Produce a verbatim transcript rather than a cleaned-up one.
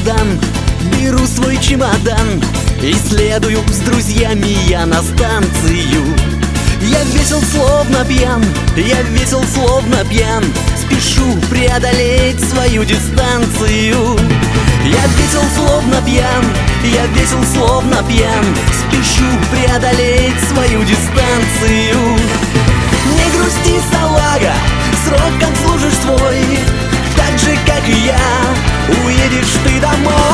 Магадан, беру свой чемодан и следую с друзьями я на станцию. Я весел, словно пьян, я весел, словно пьян, спешу преодолеть свою дистанцию. Я весел, словно пьян, я весел, словно пьян, спешу преодолеть свою дистанцию. Не грусти, салага, срок отслужишь свой, так же, как и я, уедешь ты домой.